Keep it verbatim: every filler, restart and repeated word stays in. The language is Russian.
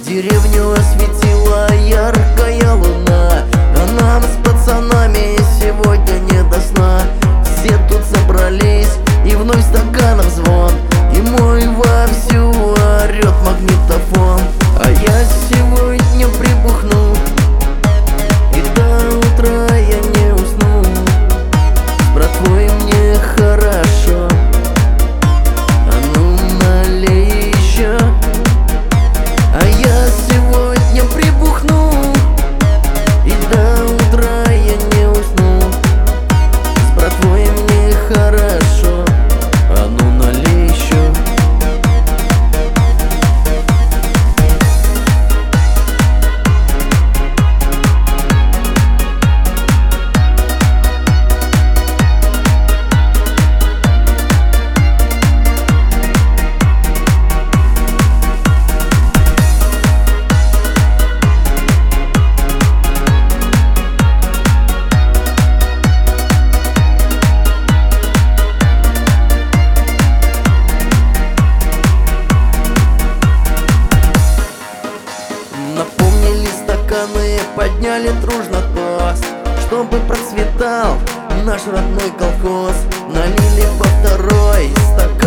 Деревню осветила яркая луна, а нам с пацанами сегодня не до сна. Все тут собрались, и вновь стаканов звон, и мой вовсю орёт магнитофон. А я сегодня прибухну, и до утра я не усну. С братвой мне хорошо, а ну налей еще. А я сегодня прибухну, и до утра я не усну. С братвой мне хорошо, а ну налей еще. Напомнили стаканы, подняли дружно тост, чтобы процветал наш родной колхоз. Налили по второй стакан.